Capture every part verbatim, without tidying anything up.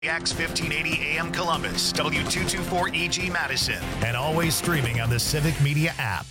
X fifteen eighty A M Columbus, W two twenty-four E G Madison, and always streaming on the Civic Media app.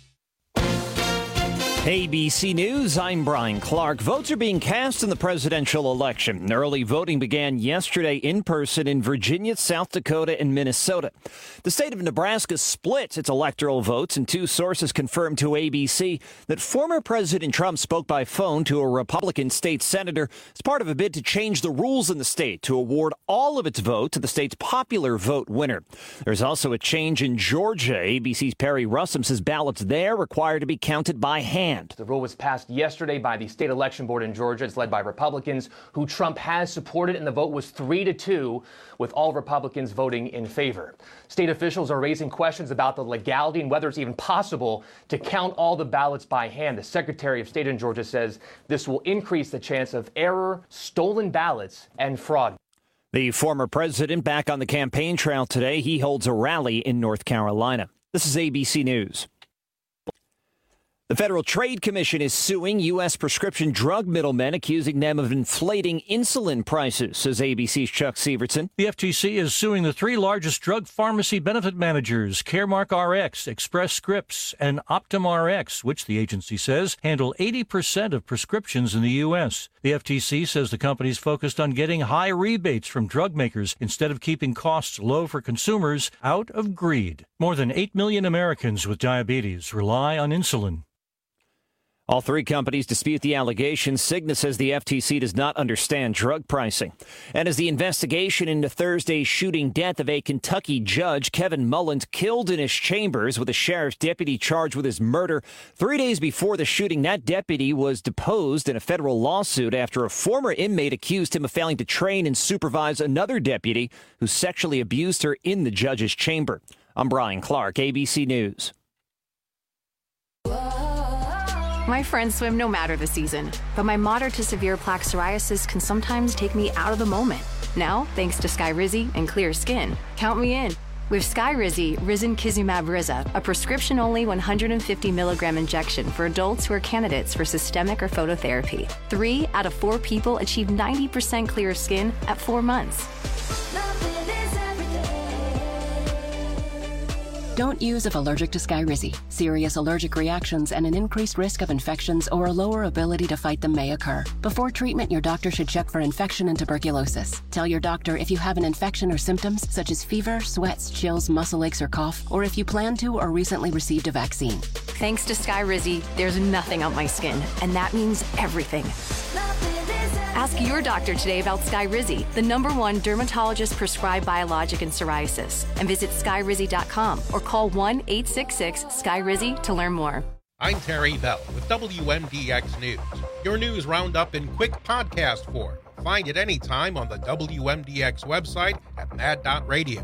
A B C News, I'm Brian Clark. Votes are being cast in the presidential election. Early voting began yesterday in person in Virginia, South Dakota, and Minnesota. The state of Nebraska splits its electoral votes, and two sources confirmed to A B C that former President Trump spoke by phone to a Republican state senator as part of a bid to change the rules in the state to award all of its vote to the state's popular vote winner. There's also a change in Georgia. A B C's Perry Russum says ballots there require to be counted by hand. The rule was passed yesterday by the state election board in Georgia. It's led by Republicans, who Trump has supported, and the vote was three to two, with all Republicans voting in favor. State officials are raising questions about the legality and whether it's even possible to count all the ballots by hand. The Secretary of State in Georgia says this will increase the chance of error, stolen ballots, and fraud. The former president back on the campaign trail today. He holds a rally in North Carolina. This is A B C News. The Federal Trade Commission is suing U S prescription drug middlemen, accusing them of inflating insulin prices, says A B C's Chuck Severson. The F T C is suing the three largest drug pharmacy benefit managers, Caremark R X, Express Scripts, and Optum R X, which the agency says handle eighty percent of prescriptions in the U S. The F T C says the company's focused on getting high rebates from drug makers instead of keeping costs low for consumers out of greed. More than eight million Americans with diabetes rely on insulin. All three companies dispute the allegations. Cigna says the F T C does not understand drug pricing. And as the investigation into Thursday's shooting death of a Kentucky judge, Kevin Mullins, killed in his chambers with a sheriff's deputy charged with his murder. Three days before the shooting, that deputy was deposed in a federal lawsuit after a former inmate accused him of failing to train and supervise another deputy who sexually abused her in the judge's chamber. I'm Brian Clark, A B C News. My friends swim no matter the season, but my moderate to severe plaque psoriasis can sometimes take me out of the moment. Now, thanks to Skyrizi and clear skin, count me in. With Skyrizi, Risankizumab Riza, a prescription-only one hundred fifty milligram injection for adults who are candidates for systemic or phototherapy. Three out of four people achieve ninety percent clear skin at four months. Don't use if allergic to Skyrizi. Serious allergic reactions and an increased risk of infections or a lower ability to fight them may occur. Before treatment, your doctor should check for infection and tuberculosis. Tell your doctor if you have an infection or symptoms such as fever, sweats, chills, muscle aches, or cough, or if you plan to or recently received a vaccine. Thanks to Skyrizi, there's nothing on my skin, and that means everything. Ask your doctor today about Skyrizi, the number one dermatologist-prescribed biologic in psoriasis, and visit skyrizi dot com or call one eight six six Skyrizi to learn more. I'm Terry Bell with W M D X News, your news roundup in quick podcast form. Find it anytime on the W M D X website at mad dot radio.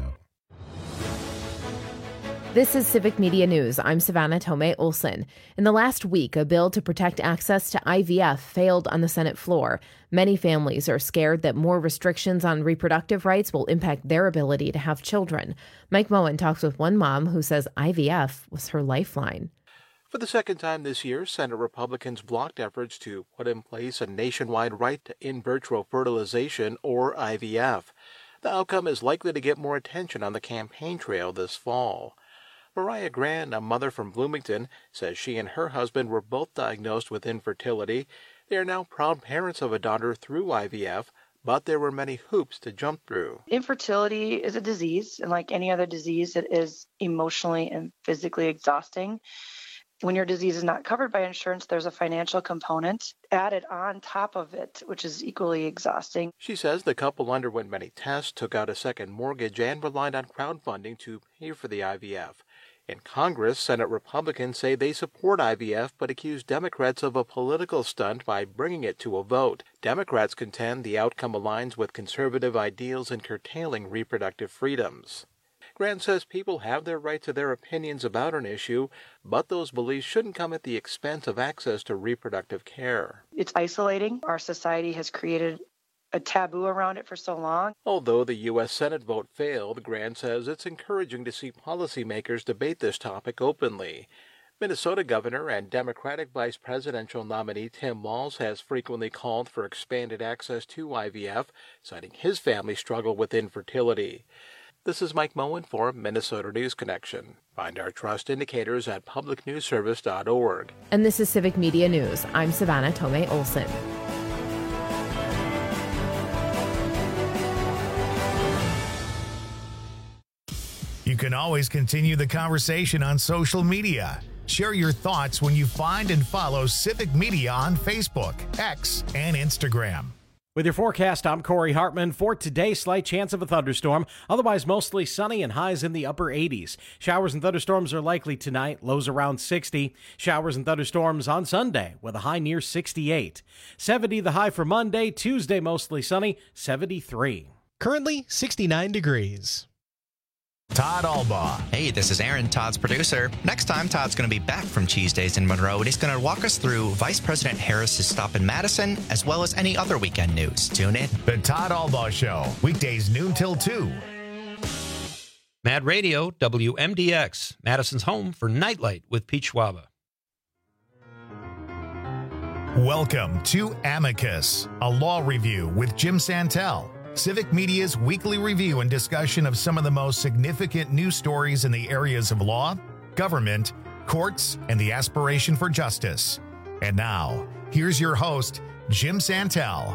This is Civic Media News. I'm Savannah Tomei Olson. In the last week, a bill to protect access to I V F failed on the Senate floor. Many families are scared that more restrictions on reproductive rights will impact their ability to have children. Mike Moen talks with one mom who says I V F was her lifeline. For the second time this year, Senate Republicans blocked efforts to put in place a nationwide right to in vitro fertilization, or I V F. The outcome is likely to get more attention on the campaign trail this fall. Mariah Grand, a mother from Bloomington, says she and her husband were both diagnosed with infertility. They are now proud parents of a daughter through I V F, but there were many hoops to jump through. Infertility is a disease, and like any other disease, it is emotionally and physically exhausting. When your disease is not covered by insurance, there's a financial component added on top of it, which is equally exhausting. She says the couple underwent many tests, took out a second mortgage, and relied on crowdfunding to pay for the I V F. In Congress, Senate Republicans say they support I V F but accuse Democrats of a political stunt by bringing it to a vote. Democrats contend the outcome aligns with conservative ideals in curtailing reproductive freedoms. Grant says people have their right to their opinions about an issue, but those beliefs shouldn't come at the expense of access to reproductive care. It's isolating. Our society has created a taboo around it for so long. Although the U S Senate vote failed, Grant says it's encouraging to see policymakers debate this topic openly. Minnesota Governor and Democratic Vice Presidential nominee Tim Walz has frequently called for expanded access to I V F, citing his family's struggle with infertility. This is Mike Moen for Minnesota News Connection. Find our trust indicators at public news service dot org. And this is Civic Media News. I'm Savannah Tomei Olson. You can always continue the conversation on social media. Share your thoughts when you find and follow Civic Media on Facebook, X, and Instagram. With your forecast, I'm Corey Hartman. For today, slight chance of a thunderstorm. Otherwise, mostly sunny and highs in the upper eighties. Showers and thunderstorms are likely tonight, lows around sixty. Showers and thunderstorms on Sunday with a high near sixty-eight. seventy the high for Monday. Tuesday, mostly sunny, seventy-three. Currently, sixty-nine degrees. Todd Albaugh. Hey, this is Aaron, Todd's producer. Next time, Todd's going to be back from Cheese Days in Monroe, and he's going to walk us through Vice President Harris's stop in Madison, as well as any other weekend news. Tune in. The Todd Albaugh Show, weekdays noon till two. Mad Radio, W M D X, Madison's home for Nightlight with Pete Schwaba. Welcome to Amicus, a law review with Jim Santel. Civic Media's weekly review and discussion of some of the most significant news stories in the areas of law, government, courts, and the aspiration for justice. And now, here's your host, Jim Santel.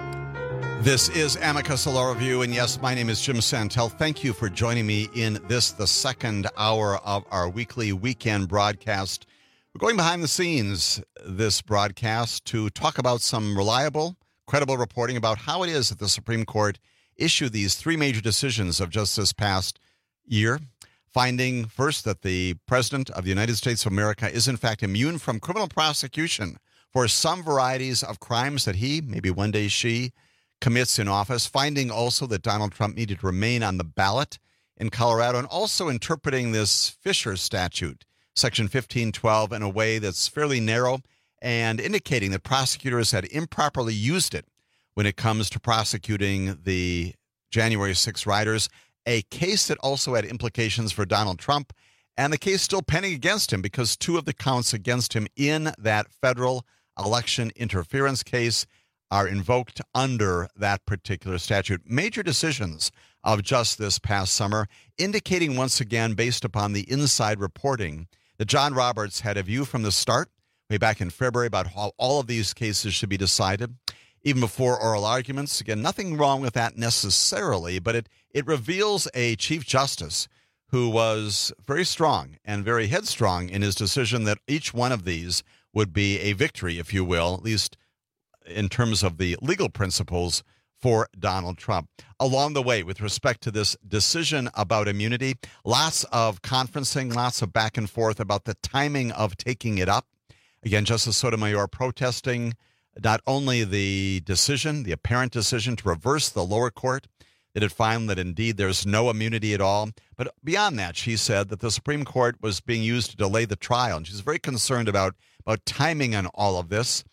This is Amicus, a law review, and yes, my name is Jim Santel. Thank you for joining me in this, the second hour of our weekly weekend broadcast. We're going behind the scenes this broadcast to talk about some reliable, credible reporting about how it is that the Supreme Court issued these three major decisions of just this past year, finding first that the President of the United States of America is in fact immune from criminal prosecution for some varieties of crimes that he, maybe one day she, commits in office, finding also that Donald Trump needed to remain on the ballot in Colorado, and also interpreting this Fisher statute, Section fifteen twelve, in a way that's fairly narrow and indicating that prosecutors had improperly used it when it comes to prosecuting the January sixth rioters, a case that also had implications for Donald Trump, and the case still pending against him because two of the counts against him in that federal election interference case are invoked under that particular statute. Major decisions of just this past summer, indicating once again, based upon the inside reporting, that John Roberts had a view from the start, way back in February, about how all of these cases should be decided, even before oral arguments. Again, nothing wrong with that necessarily, but it, it reveals a Chief Justice who was very strong and very headstrong in his decision that each one of these would be a victory, if you will, at least in terms of the legal principles for Donald Trump. Along the way, with respect to this decision about immunity, lots of conferencing, lots of back and forth about the timing of taking it up. Again, Justice Sotomayor protesting not only the decision, the apparent decision to reverse the lower court that had found that indeed there's no immunity at all, but beyond that, she said that the Supreme Court was being used to delay the trial, and she's very concerned about, about timing on all of this.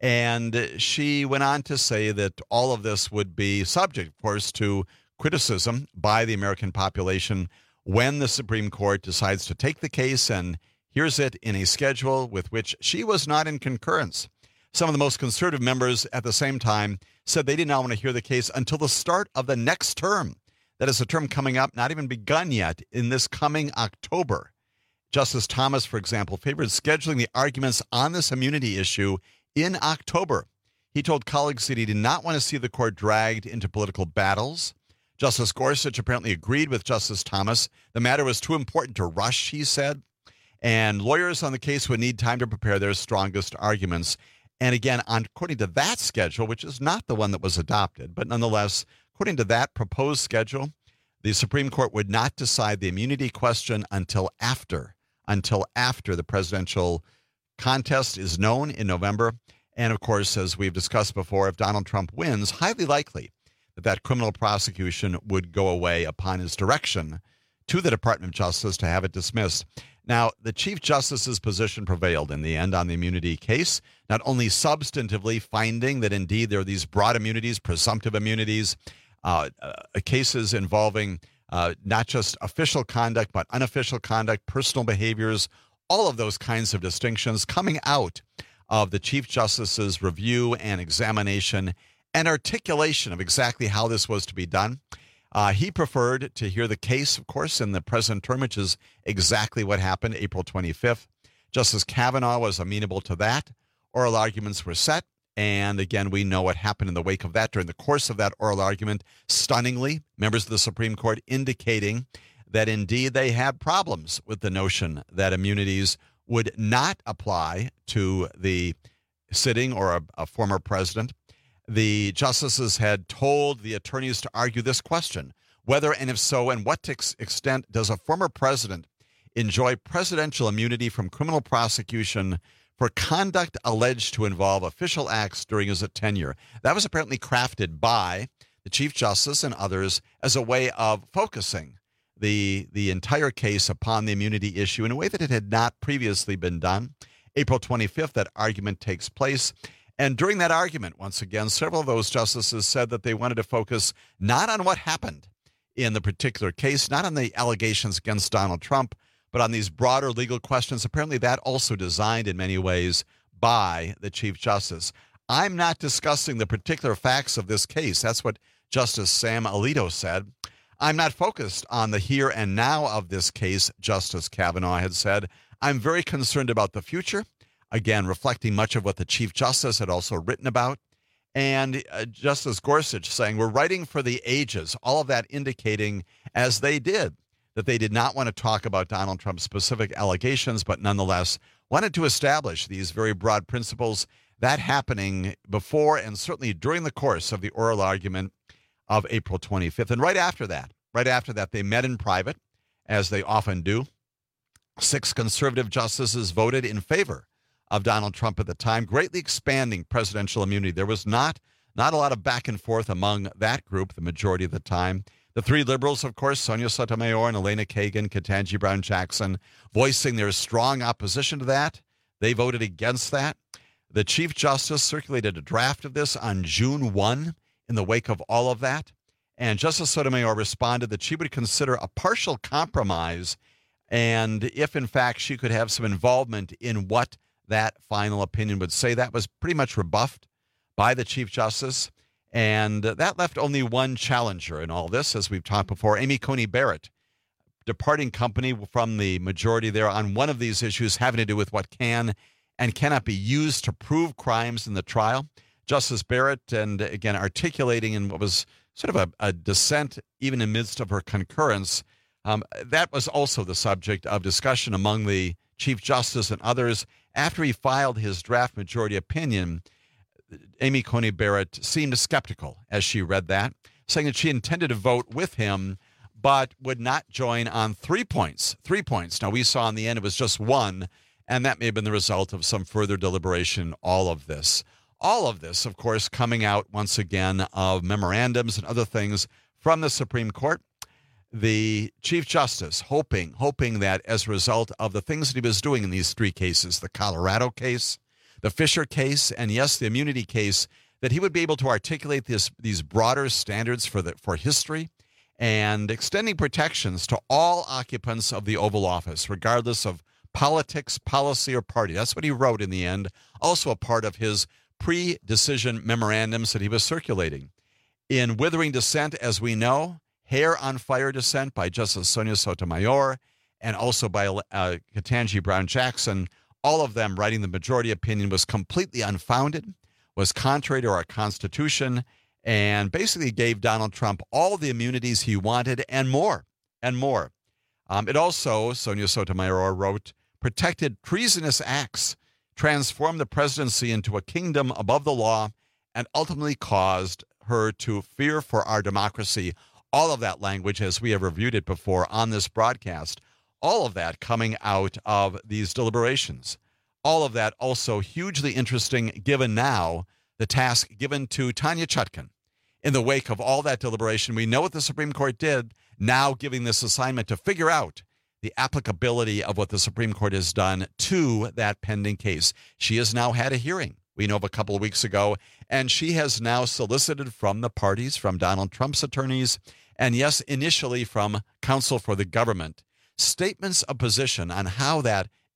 And she went on to say that all of this would be subject, of course, to criticism by the American population when the Supreme Court decides to take the case and here's it in a schedule with which she was not in concurrence. Some of the most conservative members at the same time said they did not want to hear the case until the start of the next term. That is a term coming up, not even begun yet, in this coming October. Justice Thomas, for example, favored scheduling the arguments on this immunity issue in October. He told colleagues that he did not want to see the court dragged into political battles. Justice Gorsuch apparently agreed with Justice Thomas. The matter was too important to rush, he said. And lawyers on the case would need time to prepare their strongest arguments. And again, according to that schedule, which is not the one that was adopted, but nonetheless, according to that proposed schedule, the Supreme Court would not decide the immunity question until after, until after the presidential contest is known in November. And of course, as we've discussed before, if Donald Trump wins, highly likely that that criminal prosecution would go away upon his direction to the Department of Justice to have it dismissed. Now, the Chief Justice's position prevailed in the end on the immunity case, not only substantively finding that indeed there are these broad immunities, presumptive immunities, uh, uh, cases involving uh, not just official conduct, but unofficial conduct, personal behaviors, all of those kinds of distinctions coming out of the Chief Justice's review and examination and articulation of exactly how this was to be done. Uh, he preferred to hear the case, of course, in the present term, which is exactly what happened April twenty-fifth. Justice Kavanaugh was amenable to that. Oral arguments were set. And again, we know what happened in the wake of that during the course of that oral argument. Stunningly, members of the Supreme Court indicating that indeed they had problems with the notion that immunities would not apply to the sitting or a, a former president. The justices had told the attorneys to argue this question: whether, and if so, and what ex- extent does a former president enjoy presidential immunity from criminal prosecution for conduct alleged to involve official acts during his tenure? That was apparently crafted by the Chief Justice and others as a way of focusing the, the entire case upon the immunity issue in a way that it had not previously been done. April twenty-fifth, that argument takes place. And during that argument, once again, several of those justices said that they wanted to focus not on what happened in the particular case, not on the allegations against Donald Trump, but on these broader legal questions. Apparently that also designed in many ways by the Chief Justice. I'm not discussing the particular facts of this case. That's what Justice Sam Alito said. I'm not focused on the here and now of this case, Justice Kavanaugh had said. I'm very concerned about the future. Again, reflecting much of what the Chief Justice had also written about. And uh, Justice Gorsuch saying, we're writing for the ages, all of that indicating, as they did, that they did not want to talk about Donald Trump's specific allegations, but nonetheless wanted to establish these very broad principles. That happening before and certainly during the course of the oral argument of April twenty-fifth. And right after that, right after that, they met in private, as they often do. Six conservative justices voted in favor of Donald Trump at the time, greatly expanding presidential immunity. There was not, not a lot of back and forth among that group, the majority of the time. The three liberals, of course, Sonia Sotomayor and Elena Kagan, Ketanji Brown Jackson, voicing their strong opposition to that. They voted against that. The Chief Justice circulated a draft of this on June first in the wake of all of that. And Justice Sotomayor responded that she would consider a partial compromise, and if, in fact, she could have some involvement in what that final opinion would say. That was pretty much rebuffed by the Chief Justice. And that left only one challenger in all this, as we've talked before, Amy Coney Barrett, departing company from the majority there on one of these issues having to do with what can and cannot be used to prove crimes in the trial. Justice Barrett, and again, articulating in what was sort of a, a dissent, even in the midst of her concurrence, um, that was also the subject of discussion among the Chief Justice and others. After he filed his draft majority opinion, Amy Coney Barrett seemed skeptical as she read that, saying that she intended to vote with him, but would not join on three points. Three points. Now, we saw in the end it was just one, and that may have been the result of some further deliberation, all of this. All of this, of course, coming out once again of memorandums and other things from the Supreme Court. The Chief Justice hoping, hoping that as a result of the things that he was doing in these three cases, the Colorado case, the Fisher case, and yes, the immunity case, that he would be able to articulate this, these broader standards for the, for history and extending protections to all occupants of the Oval Office, regardless of politics, policy, or party. That's what he wrote in the end, also a part of his pre-decision memorandums that he was circulating. In withering dissent, as we know, hair on fire dissent by Justice Sonia Sotomayor and also by uh, Ketanji Brown Jackson, all of them writing the majority opinion was completely unfounded, was contrary to our Constitution, and basically gave Donald Trump all the immunities he wanted and more, and more. Um, it also, Sonia Sotomayor wrote, protected treasonous acts, transformed the presidency into a kingdom above the law, and ultimately caused her to fear for our democracy. All of that language, as we have reviewed it before on this broadcast, all of that coming out of these deliberations. All of that also hugely interesting, given now the task given to Tanya Chutkan. In the wake of all that deliberation, we know what the Supreme Court did, now giving this assignment to figure out the applicability of what the Supreme Court has done to that pending case. She has now had a hearing, we know of a couple of weeks ago, and she has now solicited from the parties, from Donald Trump's attorneys, and yes, initially from counsel for the government, statements of position on how that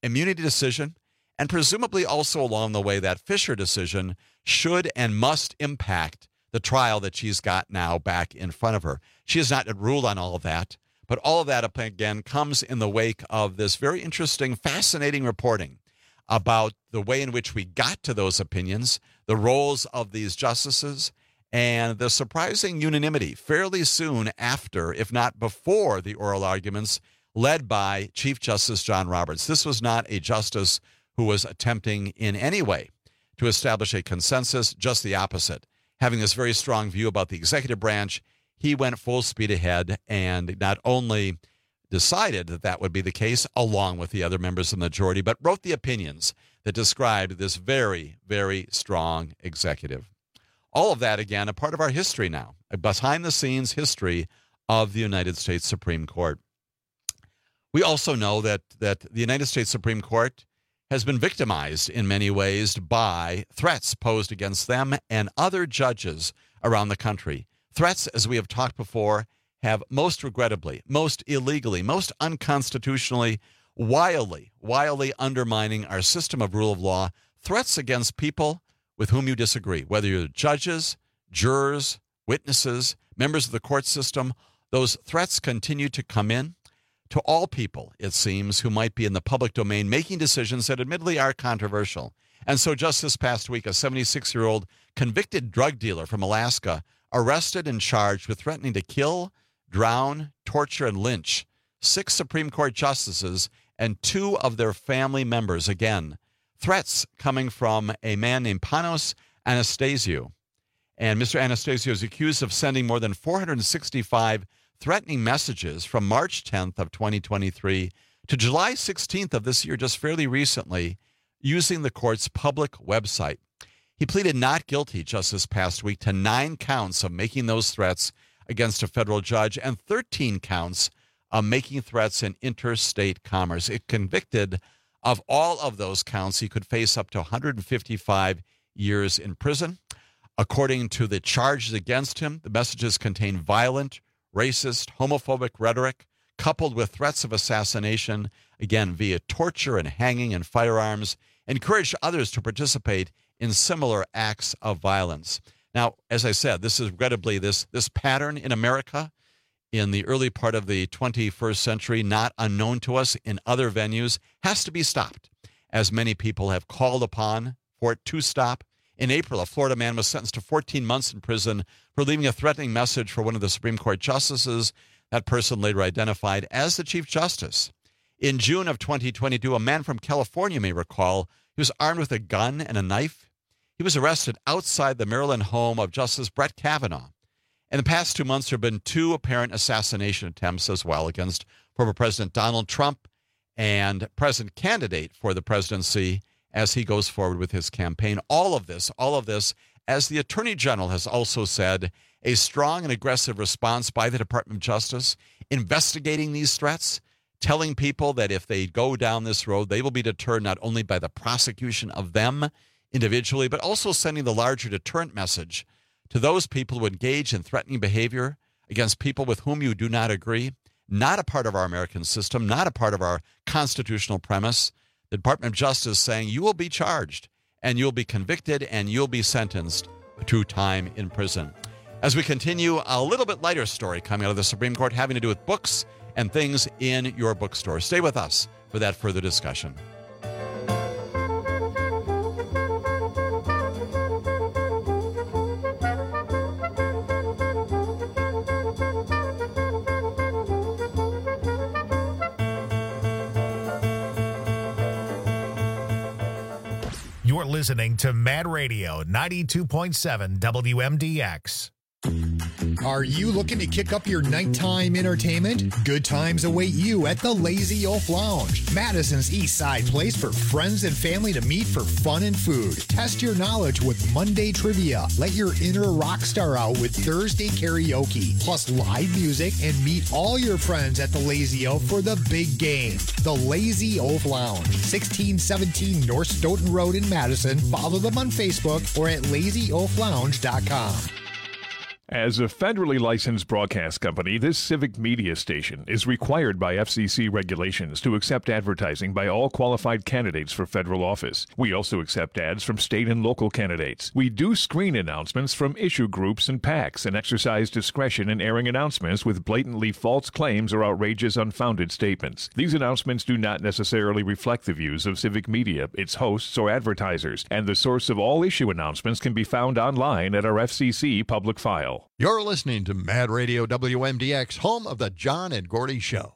immunity decision, and presumably also along the way that Fisher decision should and must impact the trial that she's got now back in front of her. She has not ruled on all of that, but all of that, again, comes in the wake of this very interesting, fascinating reporting about the way in which we got to those opinions, the roles of these justices, and the surprising unanimity fairly soon after, if not before, the oral arguments led by Chief Justice John Roberts. This was not a justice who was attempting in any way to establish a consensus, just the opposite. Having this very strong view about the executive branch, he went full speed ahead and not only decided that that would be the case along with the other members of the majority, but wrote the opinions that described this very, very strong executive. All of that, again, a part of our history now, a behind-the-scenes history of the United States Supreme Court. We also know that, that the United States Supreme Court has been victimized in many ways by threats posed against them and other judges around the country. Threats, as we have talked before, have most regrettably, most illegally, most unconstitutionally, wildly, wildly undermining our system of rule of law, threats against people with whom you disagree, whether you're judges, jurors, witnesses, members of the court system. Those threats continue to come in to all people, it seems, who might be in the public domain making decisions that admittedly are controversial. And so just this past week, a seventy-six-year-old convicted drug dealer from Alaska arrested and charged with threatening to kill, drown, torture, and lynch six Supreme Court justices and two of their family members. Again, threats coming from a man named Panos Anastasiou. And Mister Anastasiou is accused of sending more than four hundred sixty-five threatening messages from March tenth of twenty twenty-three to July sixteenth of this year, just fairly recently, using the court's public website. He pleaded not guilty just this past week to nine counts of making those threats against a federal judge and thirteen counts of making threats in interstate commerce. If convicted of all of those counts, he could face up to one hundred fifty-five years in prison. According to the charges against him, the messages contain violent, racist, homophobic rhetoric, coupled with threats of assassination, again, via torture and hanging and firearms, encourage others to participate in similar acts of violence. Now, as I said, this is regrettably this, this pattern in America in the early part of the twenty-first century, not unknown to us in other venues, has to be stopped, as many people have called upon for it to stop. In April, a Florida man was sentenced to fourteen months in prison for leaving a threatening message for one of the Supreme Court justices. That person later identified as the Chief Justice. In June of twenty twenty-two, a man from California, you may recall, he was armed with a gun and a knife. He was arrested outside the Maryland home of Justice Brett Kavanaugh. In the past two months, there have been two apparent assassination attempts as well against former President Donald Trump and present candidate for the presidency as he goes forward with his campaign. All of this, all of this, as the Attorney General has also said, a strong and aggressive response by the Department of Justice, investigating these threats, telling people that if they go down this road, they will be deterred not only by the prosecution of them individually, but also sending the larger deterrent message to those people who engage in threatening behavior against people with whom you do not agree, not a part of our American system, not a part of our constitutional premise. The Department of Justice saying you will be charged and you'll be convicted and you'll be sentenced to time in prison. As we continue, a little bit lighter story coming out of the Supreme Court having to do with books and things in your bookstore. Stay with us for that further discussion. You're listening to Mad Radio ninety-two point seven W M D X. Are you looking to kick up your nighttime entertainment? Good times await you at the Lazy Oaf Lounge, Madison's East Side place for friends and family to meet for fun and food. Test your knowledge with Monday trivia. Let your inner rock star out with Thursday karaoke, plus live music, and meet all your friends at the Lazy Oaf for the big game. The Lazy Oaf Lounge, sixteen seventeen North Stoughton Road in Madison. Follow them on Facebook or at lazy oaf lounge dot com. As a federally licensed broadcast company, this civic media station is required by F C C regulations to accept advertising by all qualified candidates for federal office. We also accept ads from state and local candidates. We do screen announcements from issue groups and PACs and exercise discretion in airing announcements with blatantly false claims or outrageous, unfounded statements. These announcements do not necessarily reflect the views of civic media, its hosts, or advertisers, and the source of all issue announcements can be found online at our F C C public file. You're listening to Mad Radio W M D X, home of the John and Gordy Show.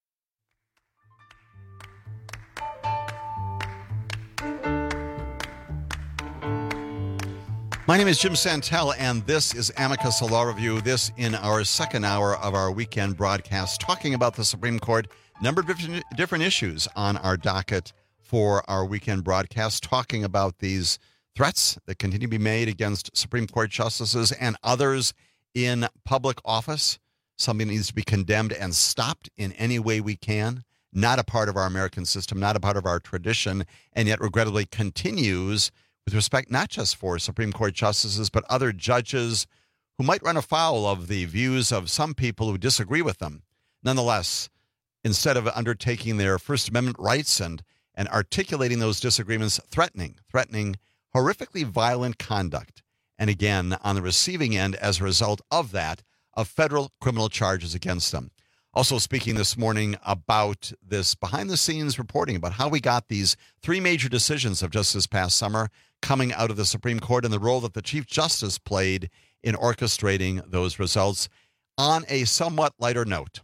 My name is Jim Santel, and this is Amicus Law Review. This in our second hour of our weekend broadcast, talking about the Supreme Court. Number of different issues on our docket for our weekend broadcast, talking about these threats that continue to be made against Supreme Court justices and others in public office. Something that needs to be condemned and stopped in any way we can. Not a part of our American system, not a part of our tradition, and yet regrettably continues with respect not just for Supreme Court justices, but other judges who might run afoul of the views of some people who disagree with them. Nonetheless, instead of undertaking their First Amendment rights and, and articulating those disagreements, threatening, threatening horrifically violent conduct, and again, on the receiving end, as a result of that, of federal criminal charges against them. Also speaking this morning about this behind-the-scenes reporting about how we got these three major decisions of just this past summer coming out of the Supreme Court and the role that the Chief Justice played in orchestrating those results. On a somewhat lighter note,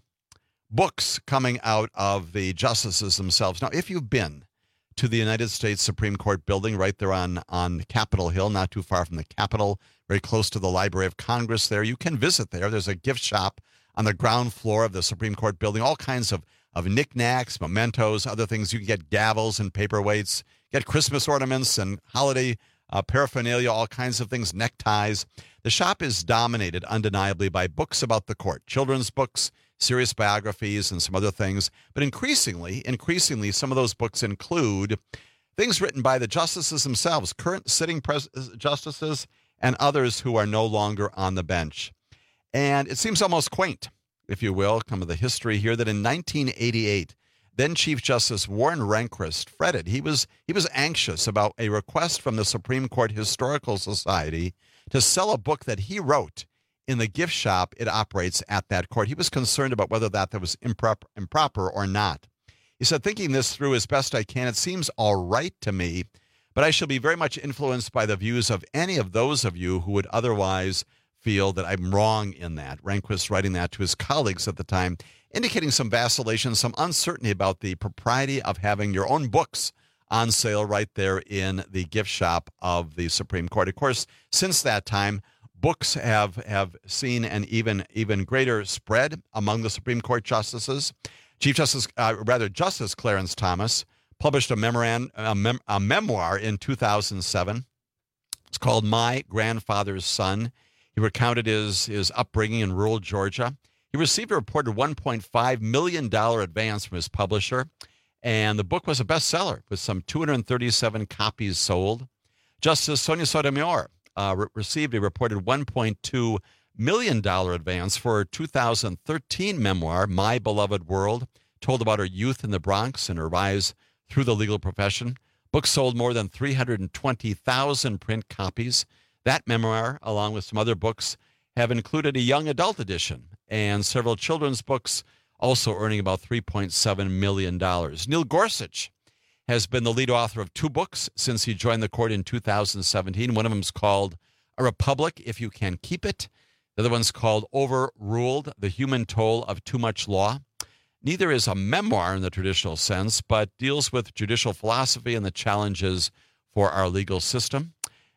books coming out of the justices themselves. Now, if you've been to the United States Supreme Court building right there on, on Capitol Hill, not too far from the Capitol, very close to the Library of Congress there. You can visit there. There's a gift shop on the ground floor of the Supreme Court building, all kinds of, of knickknacks, mementos, other things. You can get gavels and paperweights, get Christmas ornaments and holiday uh, paraphernalia, all kinds of things, neckties. The shop is dominated undeniably by books about the court, children's books, serious biographies, and some other things. But increasingly, increasingly, some of those books include things written by the justices themselves, current sitting pres- justices, and others who are no longer on the bench. And it seems almost quaint, if you will, some of the history here, that in nineteen eighty-eight, then Chief Justice Warren Rehnquist fretted. He was, he was anxious about a request from the Supreme Court Historical Society to sell a book that he wrote in the gift shop it operates at that court. He was concerned about whether that, that was improper, improper or not. He said, thinking this through as best I can, it seems all right to me, but I shall be very much influenced by the views of any of those of you who would otherwise feel that I'm wrong in that. Rehnquist writing that to his colleagues at the time, indicating some vacillation, some uncertainty about the propriety of having your own books on sale right there in the gift shop of the Supreme Court. Of course, since that time, books have, have seen an even even greater spread among the Supreme Court justices. Chief Justice, uh, rather Justice Clarence Thomas, published a, memoran, a, mem- a memoir in two thousand seven. It's called My Grandfather's Son. He recounted his, his upbringing in rural Georgia. He received a reported one point five million dollars advance from his publisher, and the book was a bestseller with some two hundred thirty-seven copies sold. Justice Sonia Sotomayor Uh, re- received a reported one point two million dollars advance for her two thousand thirteen memoir, My Beloved World, told about her youth in the Bronx and her rise through the legal profession. Book sold more than three hundred twenty thousand print copies. That memoir, along with some other books, have included a young adult edition and several children's books, also earning about three point seven million dollars. Neil Gorsuch has been the lead author of two books since he joined the court in two thousand seventeen. One of them is called A Republic, If You Can Keep It. The other one's called Overruled, The Human Toll of Too Much Law. Neither is a memoir in the traditional sense, but deals with judicial philosophy and the challenges for our legal system.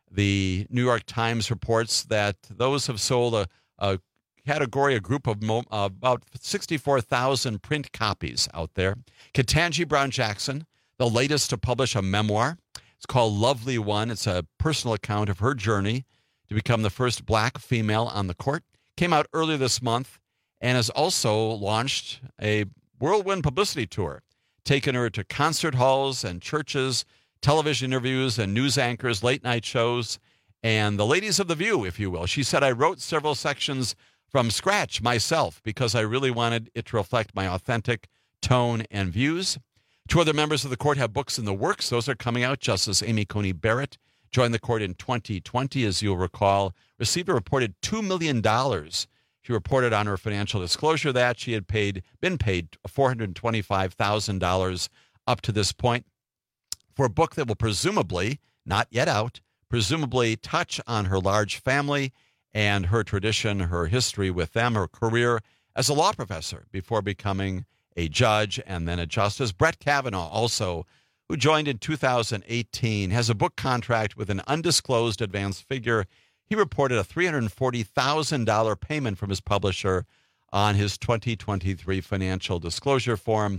The New York Times reports that those have sold a, a category, a group of mo- uh, about sixty-four thousand print copies out there. Ketanji Brown Jackson, the latest to publish a memoir. It's called Lovely One. It's a personal account of her journey to become the first black female on the court. Came out earlier this month and has also launched a whirlwind publicity tour, taken her to concert halls and churches, television interviews and news anchors, late night shows, and the ladies of The View, if you will. She said, I wrote several sections from scratch myself because I really wanted it to reflect my authentic tone and views. Two other members of the court have books in the works. Those are coming out. Justice Amy Coney Barrett joined the court in twenty twenty, as you'll recall, received a reported two million dollars. She reported on her financial disclosure that she had paid, been paid four hundred twenty-five thousand dollars up to this point for a book that will presumably, not yet out, presumably touch on her large family and her tradition, her history with them, her career as a law professor before becoming a judge and then a justice. Brett Kavanaugh, also, who joined in two thousand eighteen, has a book contract with an undisclosed advance figure. He reported a three hundred forty thousand dollars payment from his publisher on his twenty twenty-three financial disclosure form.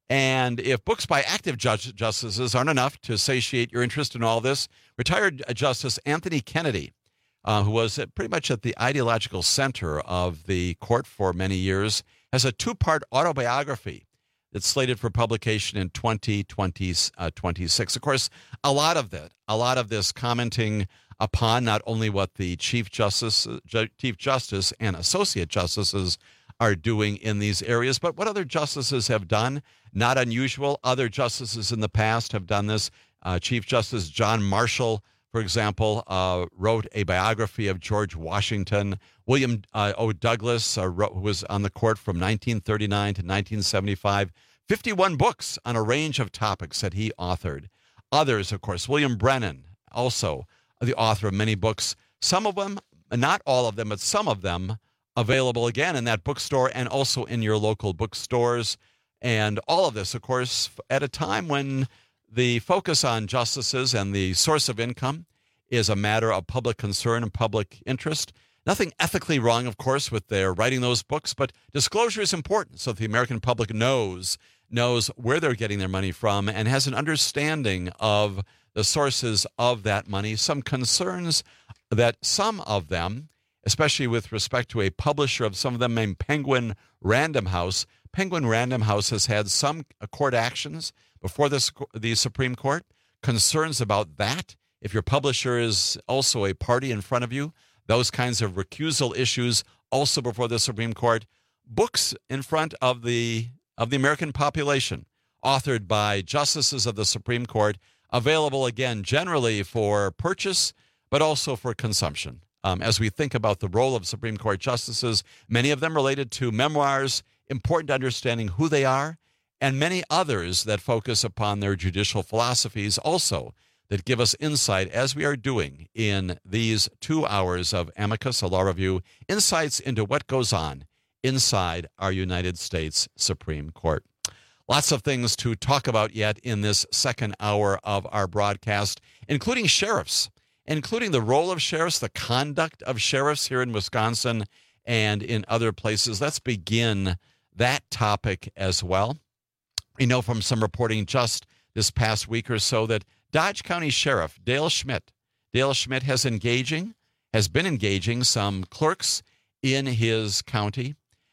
And if books by active judge, justices aren't enough to satiate your interest in all this, retired Justice Anthony Kennedy, uh, who was at, pretty much at the ideological center of the court for many years, has a two-part autobiography that's slated for publication in twenty twenty-six. Of course, a lot of that, a lot of this commenting upon not only what the Chief Justice, Chief Justice and Associate Justices are doing in these areas, but what other justices have done. Not unusual. Other justices in the past have done this. Uh, Chief Justice John Marshall, for example, uh, wrote a biography of George Washington. William uh, O. Douglas, uh, wrote, who was on the court from nineteen thirty-nine to nineteen seventy-five, fifty-one books on a range of topics that he authored. Others, of course, William Brennan, also the author of many books, some of them, not all of them, but some of them available again in that bookstore and also in your local bookstores. And all of this, of course, at a time when the focus on justices and the source of income is a matter of public concern and public interest. Nothing ethically wrong, of course, with their writing those books, but disclosure is important so the American public knows knows where they're getting their money from and has an understanding of the sources of that money. Some concerns that some of them, especially with respect to a publisher of some of them named Penguin Random House, Penguin Random House has had some court actions before this, the Supreme Court, concerns about that. If your publisher is also a party in front of you, those kinds of recusal issues also before the Supreme Court. Books in front of the of the American population, authored by justices of the Supreme Court, available again generally for purchase, but also for consumption. Um, as we think about the role of Supreme Court justices, many of them related to memoirs, important understanding who they are, and many others that focus upon their judicial philosophies also that give us insight, as we are doing in these two hours of Amicus, a law review, insights into what goes on inside our United States Supreme Court. Lots of things to talk about yet in this second hour of our broadcast, including sheriffs, including the role of sheriffs, the conduct of sheriffs here in Wisconsin and in other places. Let's begin that topic as well. We know from some reporting just this past week or so that Dodge County Sheriff Dale Schmidt, Dale Schmidt has engaging, has been engaging some clerks in his county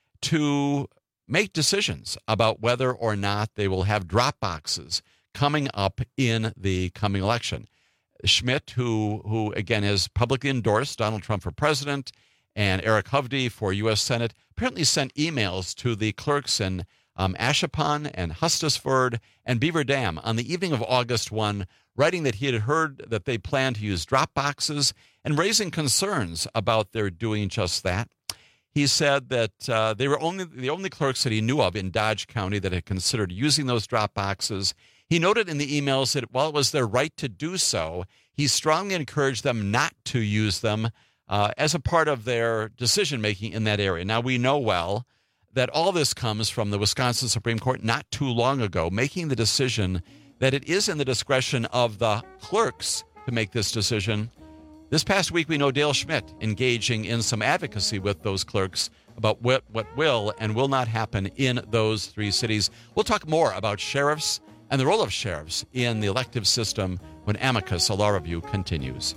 to make decisions about whether or not they will have drop boxes coming up in the coming election. Schmidt, who, who again, has publicly endorsed Donald Trump for president and Eric Hovde for U S Senate, apparently sent emails to the clerks in um, Ashapon and Hustisford and Beaver Dam on the evening of August first, writing that he had heard that they plan to use drop boxes and raising concerns about their doing just that. He said that uh, they were only the only clerks that he knew of in Dodge County that had considered using those drop boxes. He noted in the emails that while it was their right to do so, he strongly encouraged them not to use them uh, as a part of their decision-making in that area. Now, we know well that all this comes from the Wisconsin Supreme Court not too long ago, making the decision that it is in the discretion of the clerks to make this decision. This past week, we know Dale Schmidt engaging in some advocacy with those clerks about what, what will and will not happen in those three cities. We'll talk more about sheriffs and the role of sheriffs in the elective system when Amicus, a law review, continues.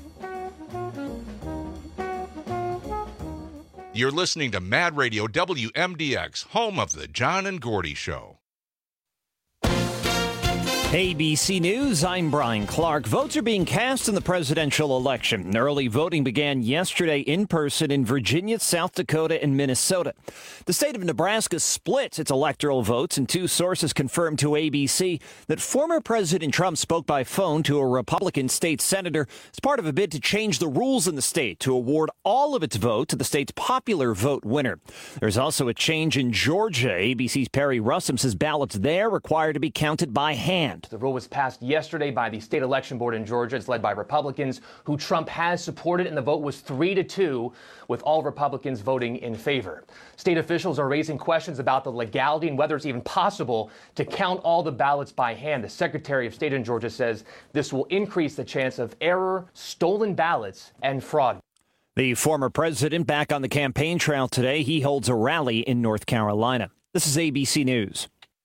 You're listening to Mad Radio W M D X, home of the John and Gordy Show. A B C News, I'm Brian Clark. Votes are being cast in the presidential election. Early voting began yesterday in person in Virginia, South Dakota, and Minnesota. The state of Nebraska splits its electoral votes, and two sources confirmed to A B C that former President Trump spoke by phone to a Republican state senator as part of a bid to change the rules in the state to award all of its vote to the state's popular vote winner. There's also a change in Georgia. A B C's Perry Russum says ballots there require to be counted by hand. The rule was passed yesterday by the state election board in Georgia. It's led by Republicans, who Trump has supported, and the vote was three to two, with all Republicans voting in favor. State officials are raising questions about the legality and whether it's even possible to count all the ballots by hand. The Secretary of State in Georgia says this will increase the chance of error, stolen ballots, and fraud. The former president back on the campaign trail today. He holds a rally in North Carolina. This is A B C News.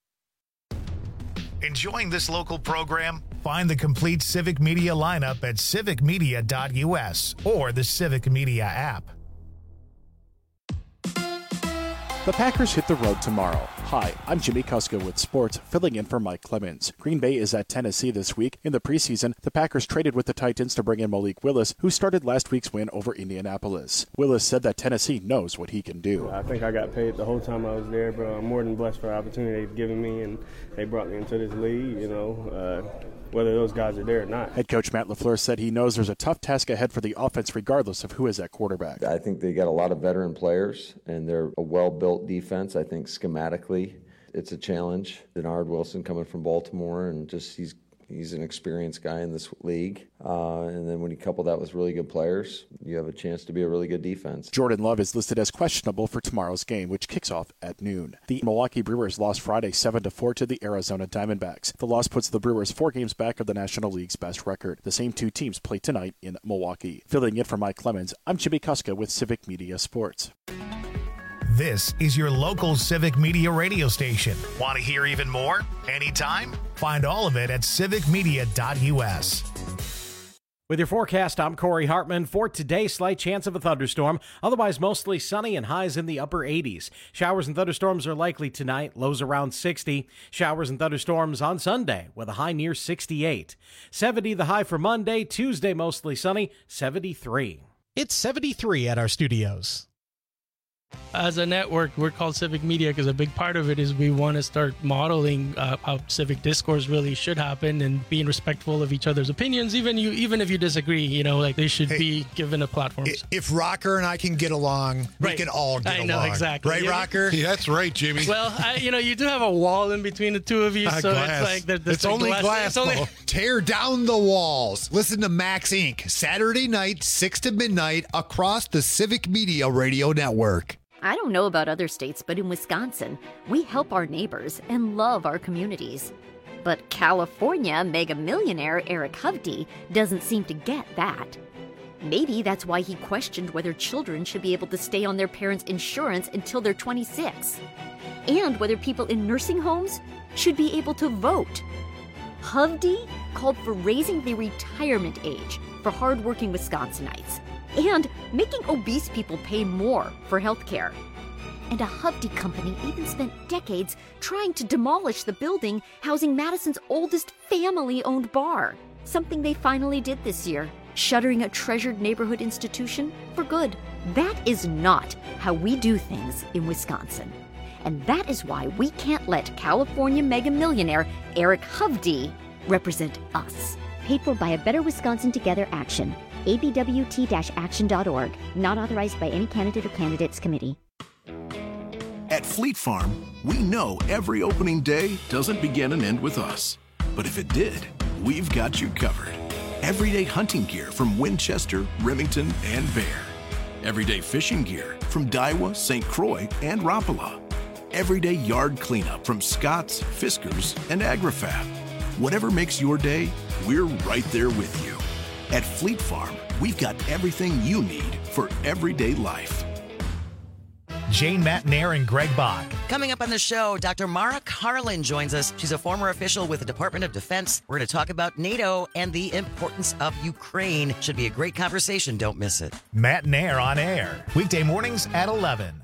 Enjoying this local program? Find the complete Civic Media lineup at civic media dot u s or the Civic Media app. The Packers hit the road tomorrow. Hi, I'm Jimmy Kuska with sports, filling in for Mike Clemens. Green Bay is at Tennessee this week. In the preseason, the Packers traded with the Titans to bring in Malik Willis, who started last week's win over Indianapolis. Willis said that Tennessee knows what he can do. I think I got paid the whole time I was there, but I'm more than blessed for the opportunity they've given me, and they brought me into this league, you know, uh, whether those guys are there or not. Head coach Matt LaFleur said he knows there's a tough task ahead for the offense regardless of who is at quarterback. I think they got a lot of veteran players, and they're a well-built defense. I think schematically it's a challenge. Denard Wilson coming from Baltimore, and just he's he's an experienced guy in this league. Uh, and then when you couple that with really good players, you have a chance to be a really good defense. Jordan Love is listed as questionable for tomorrow's game, which kicks off at noon. The Milwaukee Brewers lost Friday seven to four to the Arizona Diamondbacks. The loss puts the Brewers four games back of the National League's best record. The same two teams play tonight in Milwaukee. Filling in for Mike Clemens, I'm Jimmy Kuska with Civic Media Sports. This is your local Civic Media radio station. Want to hear even more? Anytime? Find all of it at civic media dot u s. With your forecast, I'm Corey Hartman. For today, slight chance of a thunderstorm. Otherwise, mostly sunny and highs in the upper eighties. Showers and thunderstorms are likely tonight, lows around sixty. Showers and thunderstorms on Sunday with a high near sixty-eight. seventy the high for Monday. Tuesday, mostly sunny, seventy-three. It's seventy-three at our studios. As a network, we're called Civic Media because a big part of it is we want to start modeling uh, how civic discourse really should happen and being respectful of each other's opinions, even you, even if you disagree. You know, like they should hey, be given a platform. If Rocker and I can get along, right. we can all get I along. know, exactly. Right, yeah. Rocker? Yeah, that's right, Jimmy. Well, I, you know, you do have a wall in between the two of you, uh, so glass. it's like there, there's it's only glass. glass it's only... Tear down the walls. Listen to Max Incorporated. Saturday night, six to midnight, across the Civic Media Radio Network. I don't know about other states, but in Wisconsin, we help our neighbors and love our communities. But California mega millionaire Eric Hovde doesn't seem to get that. Maybe that's why he questioned whether children should be able to stay on their parents' insurance until they're twenty-six, and whether people in nursing homes should be able to vote. Hovde called for raising the retirement age for hardworking Wisconsinites and making obese people pay more for health care. And a Hovde company even spent decades trying to demolish the building housing Madison's oldest family-owned bar, something they finally did this year, shuttering a treasured neighborhood institution for good. That is not how we do things in Wisconsin. And that is why we can't let California mega millionaire Eric Hovde represent us. Paid for by a Better Wisconsin Together Action. A B W T action dot org. Not authorized by any candidate or candidates committee. At Fleet Farm, we know every opening day doesn't begin and end with us. But if it did, we've got you covered. Everyday hunting gear from Winchester, Remington, and Bear. Everyday fishing gear from Daiwa, Saint Croix, and Rapala. Everyday yard cleanup from Scott's, Fiskars, and AgriFab. Whatever makes your day, we're right there with you. At Fleet Farm, we've got everything you need for everyday life. Jane Matnair and Greg Bach. Coming up on the show, Doctor Mara Carlin joins us. She's a former official with the Department of Defense. We're going to talk about NATO and the importance of Ukraine. Should be a great conversation. Don't miss it. Matnair on air, weekday mornings at eleven.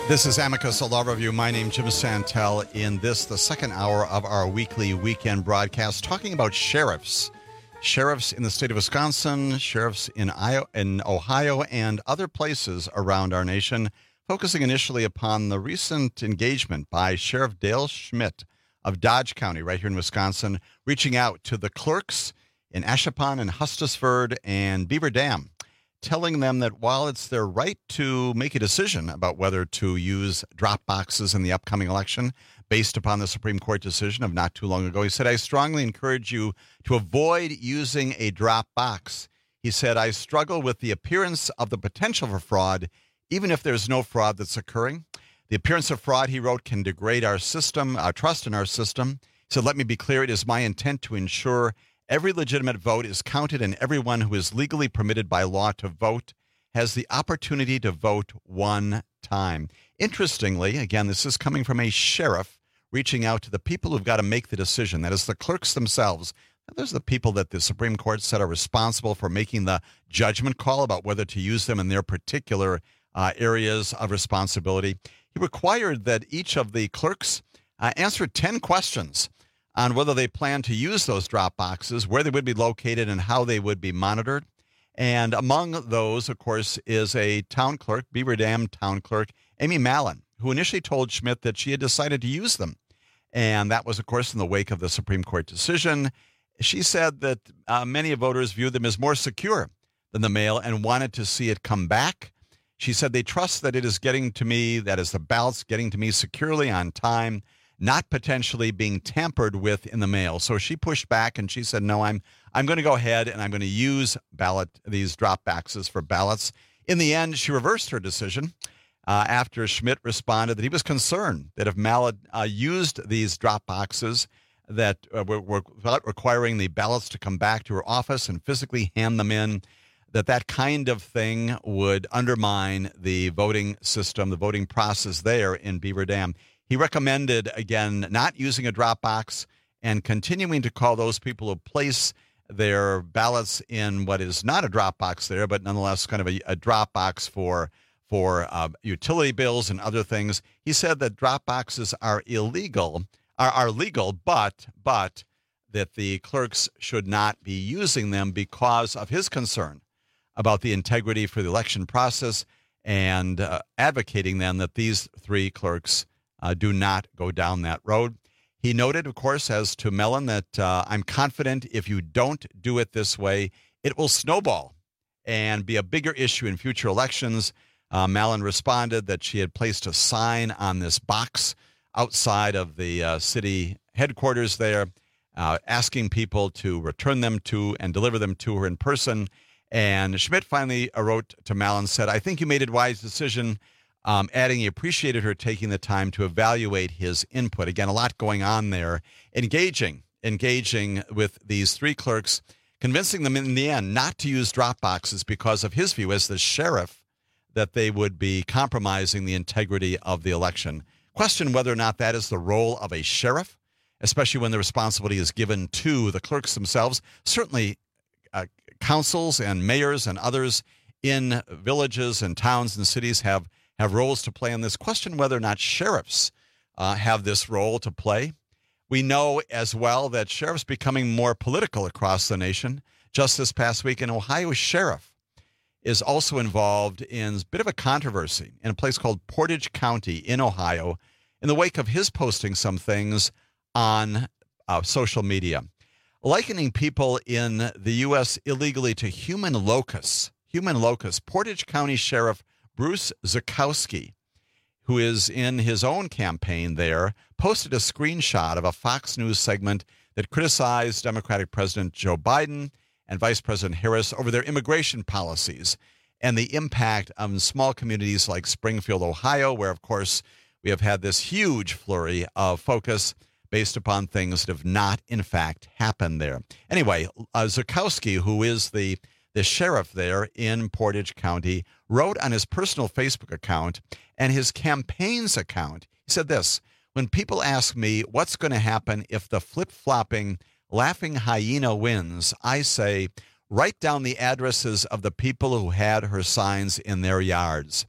This is Amicus, a law review. My name is Jim Santel. In this, the second hour of our weekly weekend broadcast, talking about sheriffs. Sheriffs in the state of Wisconsin, sheriffs in Iowa, in Ohio, and other places around our nation, focusing initially upon the recent engagement by Sheriff Dale Schmidt of Dodge County, right here in Wisconsin, reaching out to the clerks in Ashapon and Hustisford and Beaver Dam, telling them that while it's their right to make a decision about whether to use drop boxes in the upcoming election based upon the Supreme Court decision of not too long ago, he said, I strongly encourage you to avoid using a drop box. He said, I struggle with the appearance of the potential for fraud, even if there's no fraud that's occurring. The appearance of fraud, he wrote, can degrade our system, our trust in our system. He said, let me be clear, it is my intent to ensure every legitimate vote is counted and everyone who is legally permitted by law to vote has the opportunity to vote one time. Interestingly, again, this is coming from a sheriff reaching out to the people who've got to make the decision. That is the clerks themselves. Those are the people that the Supreme Court said are responsible for making the judgment call about whether to use them in their particular uh, areas of responsibility. He required that each of the clerks uh, answer ten questions on whether they plan to use those drop boxes, where they would be located, and how they would be monitored. And among those, of course, is a town clerk, Beaver Dam town clerk, Amy Mallon, who initially told Schmidt that she had decided to use them. And that was, of course, in the wake of the Supreme Court decision. She said that uh, many voters view them as more secure than the mail and wanted to see it come back. She said they trust that it is getting to me, that is the ballots getting to me securely on time, not potentially being tampered with in the mail. So she pushed back and she said, no, I'm I'm going to go ahead and I'm going to use ballot these drop boxes for ballots. In the end, she reversed her decision uh, after Schmidt responded that he was concerned that if Mallon uh, used these drop boxes that uh, were, were without requiring the ballots to come back to her office and physically hand them in, that that kind of thing would undermine the voting system, the voting process there in Beaver Dam. He recommended, again, not using a drop box and continuing to call those people who place their ballots in what is not a drop box there, but nonetheless kind of a, a drop box for for uh, utility bills and other things. He said that drop boxes are illegal, are, are legal, but but that the clerks should not be using them because of his concern about the integrity for the election process and uh, advocating then that these three clerks Uh, do not go down that road. He noted, of course, as to Mellon, that uh, I'm confident if you don't do it this way, it will snowball and be a bigger issue in future elections. Uh, Mellon responded that she had placed a sign on this box outside of the uh, city headquarters there, uh, asking people to return them to and deliver them to her in person. And Schmidt finally wrote to Mellon, said, I think you made a wise decision. Um, adding he appreciated her taking the time to evaluate his input. Again, a lot going on there. Engaging, engaging with these three clerks, convincing them in the end not to use drop boxes because of his view as the sheriff that they would be compromising the integrity of the election. Question whether or not that is the role of a sheriff, especially when the responsibility is given to the clerks themselves. Certainly, uh, councils and mayors and others in villages and towns and cities have have roles to play in this. Question whether or not sheriffs uh, have this role to play. We know as well that sheriffs becoming more political across the nation. Just this past week, an Ohio sheriff is also involved in a bit of a controversy in a place called Portage County in Ohio in the wake of his posting some things on uh, social media, likening people in the U S illegally to human locusts. Human locusts. Portage County Sheriff Bruce Zukowski, who is in his own campaign there, posted a screenshot of a Fox News segment that criticized Democratic President Joe Biden and Vice President Harris over their immigration policies and the impact on small communities like Springfield, Ohio, where, of course, we have had this huge flurry of focus based upon things that have not, in fact, happened there. Anyway, uh, Zukowski, who is the The sheriff there in Portage County, wrote on his personal Facebook account and his campaign's account. He said this, when people ask me what's going to happen if the flip-flopping laughing hyena wins, I say, write down the addresses of the people who had her signs in their yards.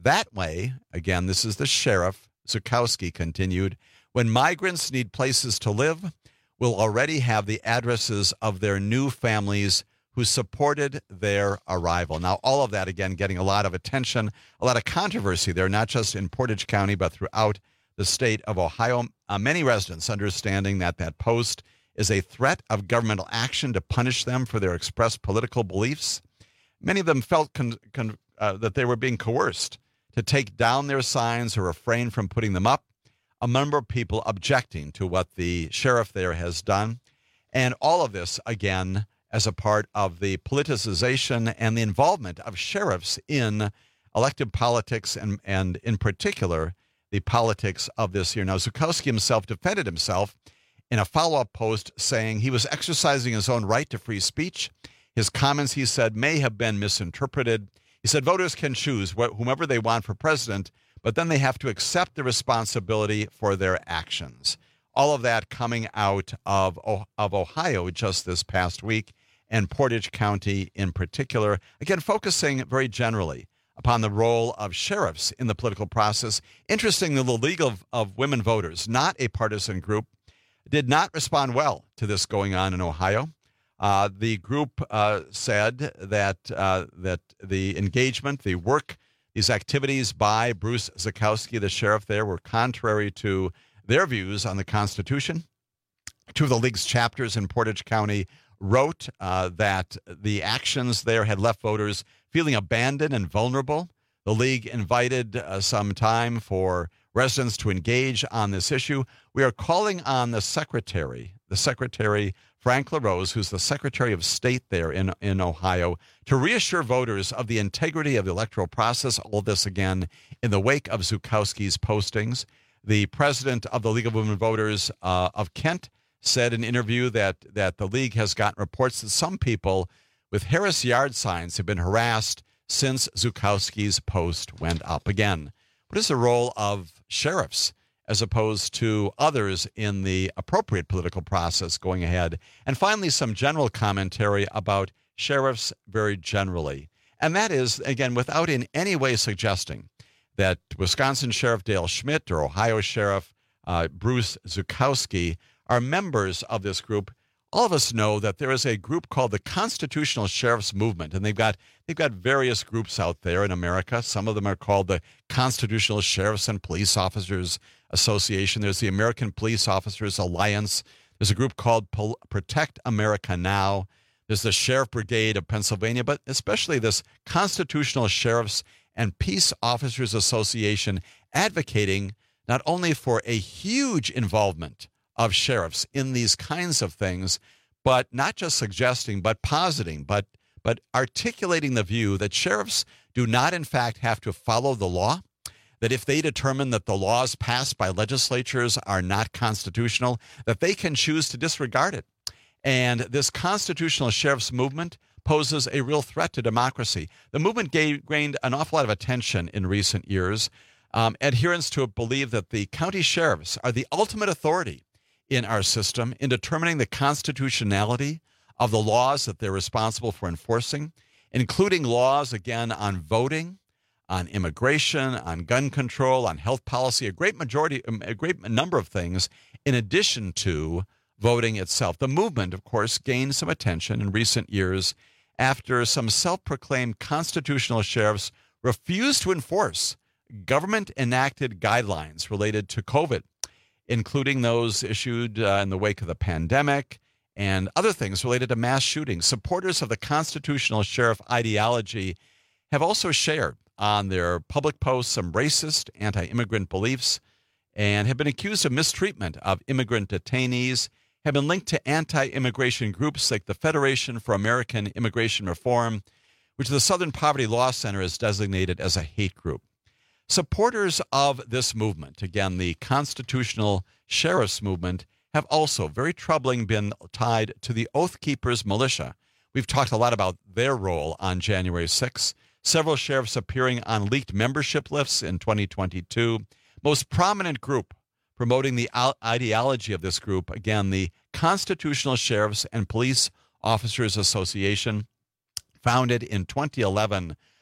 That way, again, this is the sheriff, Zukowski continued, when migrants need places to live, we'll already have the addresses of their new families who supported their arrival. Now, all of that, again, getting a lot of attention, a lot of controversy there, not just in Portage County, but throughout the state of Ohio. Uh, many residents understanding that that post is a threat of governmental action to punish them for their expressed political beliefs. Many of them felt con- con- uh, that they were being coerced to take down their signs or refrain from putting them up. A number of people objecting to what the sheriff there has done. And all of this, again, as a part of the politicization and the involvement of sheriffs in elected politics and, and in particular, the politics of this year. Now, Zukowski himself defended himself in a follow-up post saying he was exercising his own right to free speech. His comments, he said, may have been misinterpreted. He said voters can choose wh- whomever they want for president, but then they have to accept the responsibility for their actions. All of that coming out of, of Ohio just this past week, and Portage County in particular, again, focusing very generally upon the role of sheriffs in the political process. Interesting, the League of, of Women Voters, not a partisan group, did not respond well to this going on in Ohio. Uh, the group uh, said that uh, that the engagement, the work, these activities by Bruce Zukowski, the sheriff there, were contrary to their views on the Constitution. Two of the league's chapters in Portage County wrote uh, that the actions there had left voters feeling abandoned and vulnerable. The league invited uh, some time for residents to engage on this issue. We are calling on the secretary, the secretary, Frank LaRose, who's the Secretary of State there in, in Ohio, to reassure voters of the integrity of the electoral process. All this, again, in the wake of Zukowski's postings. The president of the League of Women Voters uh, of Kent said in an interview that, that the league has gotten reports that some people with Harris yard signs have been harassed since Zukowski's post went up. Again, what is the role of sheriffs as opposed to others in the appropriate political process going ahead? And finally, some general commentary about sheriffs very generally. And that is, again, without in any way suggesting that Wisconsin Sheriff Dale Schmidt or Ohio Sheriff uh, Bruce Zukowski are members of this group. All of us know that there is a group called the Constitutional Sheriffs Movement, and they've got they've got various groups out there in America. Some of them are called the Constitutional Sheriffs and Police Officers Association. There's the American Police Officers Alliance. There's a group called Pol- Protect America Now. There's the Sheriff Brigade of Pennsylvania, but especially this Constitutional Sheriffs and Peace Officers Association, advocating not only for a huge involvement of sheriffs in these kinds of things, but not just suggesting, but positing, but but articulating the view that sheriffs do not, in fact, have to follow the law, that if they determine that the laws passed by legislatures are not constitutional, that they can choose to disregard it. And this constitutional sheriffs movement poses a real threat to democracy. The movement gained an awful lot of attention in recent years. Um, adherents to it believe that the county sheriffs are the ultimate authority in our system in determining the constitutionality of the laws that they're responsible for enforcing, including laws, again, on voting, on immigration, on gun control, on health policy, a great majority, a great number of things, in addition to voting itself. The movement, of course, gained some attention in recent years after some self-proclaimed constitutional sheriffs refused to enforce government-enacted guidelines related to COVID, including those issued uh, in the wake of the pandemic and other things related to mass shootings. Supporters of the constitutional sheriff ideology have also shared on their public posts some racist, anti-immigrant beliefs and have been accused of mistreatment of immigrant detainees, have been linked to anti-immigration groups like the Federation for American Immigration Reform, which the Southern Poverty Law Center has designated as a hate group. Supporters of this movement, again, the constitutional sheriffs movement, have also, very troubling, been tied to the Oath Keepers militia. We've talked a lot about their role on January sixth. Several sheriffs appearing on leaked membership lists in twenty twenty-two. Most prominent group promoting the ideology of this group, again, the Constitutional Sheriffs and Police Officers Association, founded in twenty eleven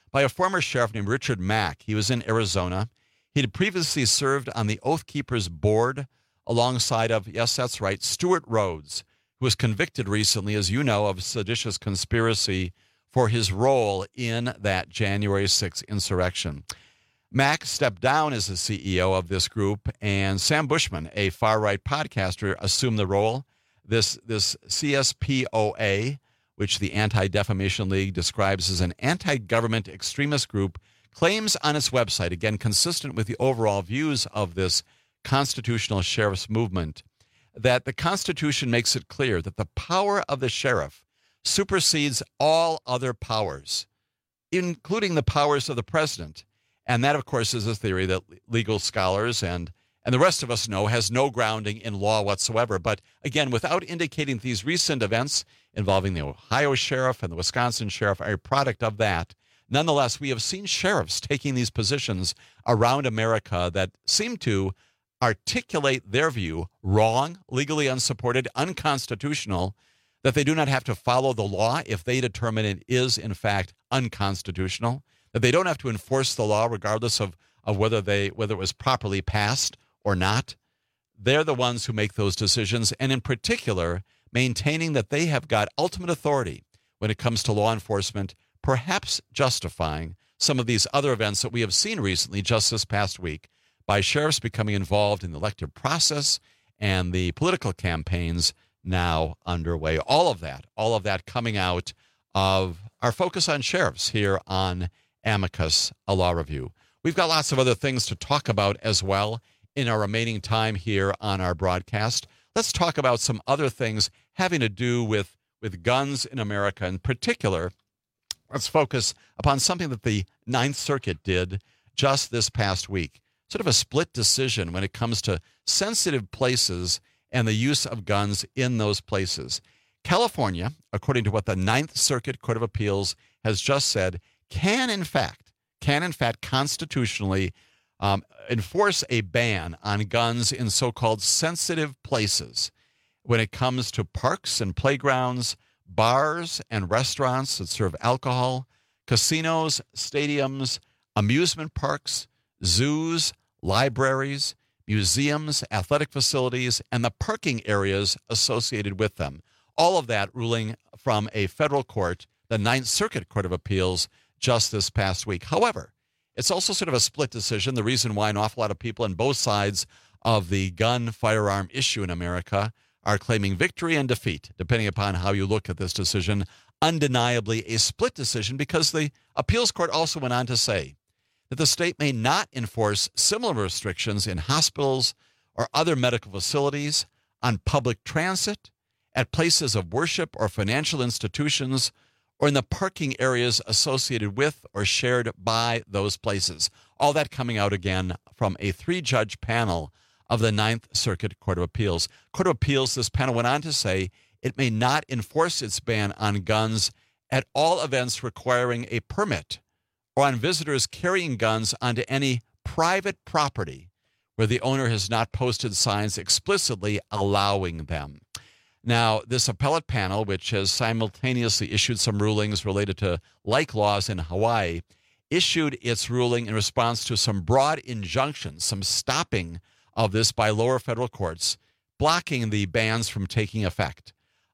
by a former sheriff named Richard Mack. He was in Arizona. He had previously served on the Oath Keepers Board alongside of, yes, that's right, Stuart Rhodes, who was convicted recently, as you know, of seditious conspiracy for his role in that January sixth insurrection. Mack stepped down as the C E O of this group, and Sam Bushman, a far-right podcaster, assumed the role. This, this C S P O A, which the Anti-Defamation League describes as an anti-government extremist group, claims on its website, again, consistent with the overall views of this constitutional sheriff's movement, that the Constitution makes it clear that the power of the sheriff supersedes all other powers, including the powers of the president. And that, of course, is a theory that legal scholars and, and the rest of us know has no grounding in law whatsoever. But again, without indicating these recent events involving the Ohio sheriff and the Wisconsin sheriff are a product of that, nonetheless, we have seen sheriffs taking these positions around America that seem to articulate their view wrong, legally unsupported, unconstitutional, that they do not have to follow the law if they determine it is, in fact, unconstitutional, that they don't have to enforce the law regardless of, of whether they whether it was properly passed or not. They're the ones who make those decisions, and in particular, maintaining that they have got ultimate authority when it comes to law enforcement, perhaps justifying some of these other events that we have seen recently, just this past week, by sheriffs becoming involved in the elective process and the political campaigns now underway. All of that, all of that coming out of our focus on sheriffs here on Amicus, a law review. We've got lots of other things to talk about as well in our remaining time here on our broadcast. Let's talk about some other things having to do with, with guns in America. In particular, let's focus upon something that the Ninth Circuit did just this past week. Sort of a split decision when it comes to sensitive places and the use of guns in those places. California, according to what the Ninth Circuit Court of Appeals has just said, can in fact, can in fact constitutionally um, enforce a ban on guns in so-called sensitive places when it comes to parks and playgrounds, bars and restaurants that serve alcohol, casinos, stadiums, amusement parks, zoos, libraries, museums, athletic facilities, and the parking areas associated with them. All of that ruling from a federal court, the Ninth Circuit Court of Appeals, just this past week. However, it's also sort of a split decision, the reason why an awful lot of people on both sides of the gun firearm issue in America are claiming victory and defeat, depending upon how you look at this decision. Undeniably a split decision, because the appeals court also went on to say that the state may not enforce similar restrictions in hospitals or other medical facilities, on public transit, at places of worship or financial institutions, or in the parking areas associated with or shared by those places. All that coming out again from a three-judge panel of the Ninth Circuit Court of Appeals. Court of Appeals, this panel went on to say it may not enforce its ban on guns at all events requiring a permit or on visitors carrying guns onto any private property where the owner has not posted signs explicitly allowing them. Now, this appellate panel, which has simultaneously issued some rulings related to like laws in Hawaii, issued its ruling in response to some broad injunctions, some stopping of this by lower federal courts, blocking the bans from taking effect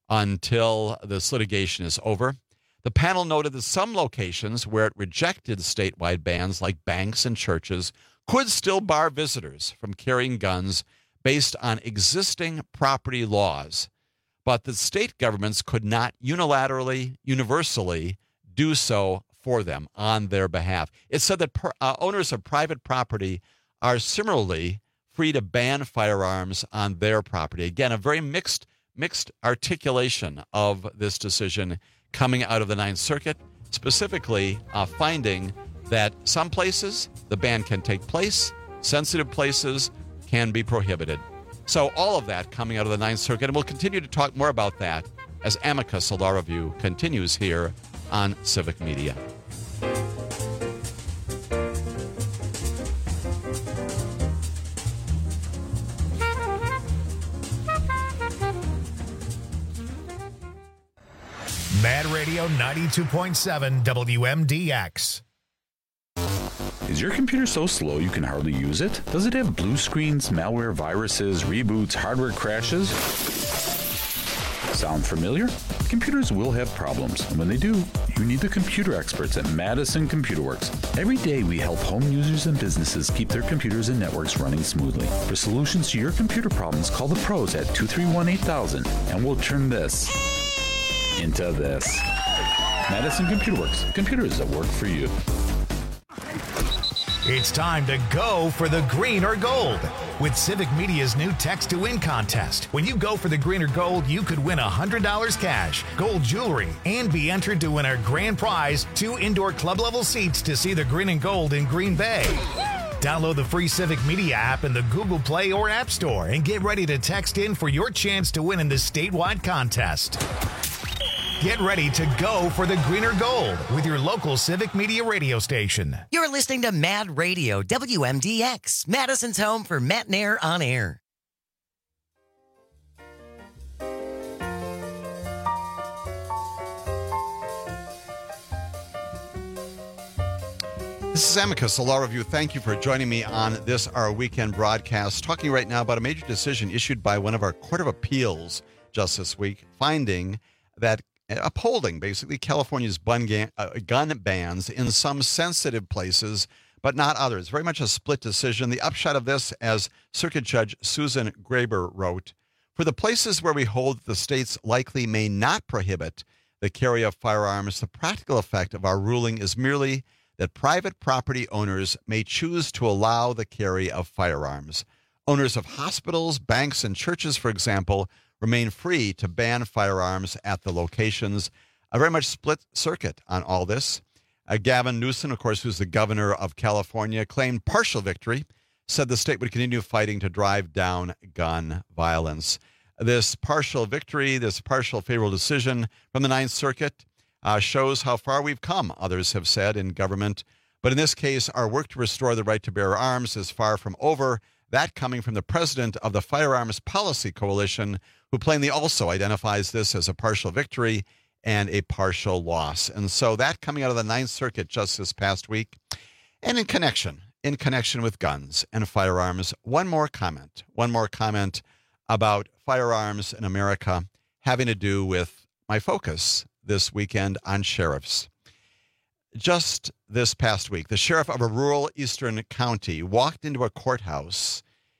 until this litigation is over. The panel noted that some locations where it rejected statewide bans, like banks and churches, could still bar visitors from carrying guns based on existing property laws, but that state governments could not unilaterally, universally do so for them on their behalf. It said that per, uh, owners of private property are similarly free to ban firearms on their property. Again, a very mixed mixed articulation of this decision coming out of the Ninth Circuit, specifically uh, finding that some places the ban can take place, sensitive places can be prohibited. So all of that coming out of the Ninth Circuit, and we'll continue to talk more about that as Amicus, a law review, continues here on Civic Media. Mad Radio ninety-two point seven W M D X. Is your computer so slow you can hardly use it? Does it have blue screens, malware, viruses, reboots, hardware crashes? Sound familiar? Computers will have problems, and when they do, you need the computer experts at Madison Computer Works. Every day we help home users and businesses keep their computers and networks running smoothly. For solutions to your computer problems, call the pros at two three one, eight thousand, and we'll turn this into this. Madison Computer Works. Computers that work for you. It's time to go for the green or gold with Civic Media's new Text to Win contest. When you go for the green or gold, you could win one hundred dollars cash, gold jewelry, and be entered to win our grand prize, two indoor club-level seats to see the green and gold in Green Bay. Download the free Civic Media app in the Google Play or App Store and get ready to text in for your chance to win in this statewide contest. Get ready to go for the green or gold with your local Civic Media radio station. You're listening to Mad Radio, W M D X, Madison's home for Matt Nair on air. This is Amicus, a law review. Thank you for joining me on this, our weekend broadcast, talking right now about a major decision issued by one of our Court of Appeals just this week, finding that upholding basically California's gun bans in some sensitive places, but not others. Very much a split decision. The upshot of this, as Circuit Judge Susan Graber wrote, for the places where we hold that the states likely may not prohibit the carry of firearms, the practical effect of our ruling is merely that private property owners may choose to allow the carry of firearms. Owners of hospitals, banks, and churches, for example, remain free to ban firearms at the locations. A very much split circuit on all this. Uh, Gavin Newsom, of course, who's the governor of California, claimed partial victory, said the state would continue fighting to drive down gun violence. This partial victory, this partial favorable decision from the Ninth Circuit uh, shows how far we've come, others have said, in government. But in this case, our work to restore the right to bear arms is far from over. That coming from the president of the Firearms Policy Coalition, who plainly also identifies this as a partial victory and a partial loss. And so that coming out of the Ninth Circuit just this past week. And in connection, in connection with guns and firearms, one more comment, one more comment about firearms in America having to do with my focus this weekend on sheriffs. Just this past week, the sheriff of a rural eastern county walked into a courthouse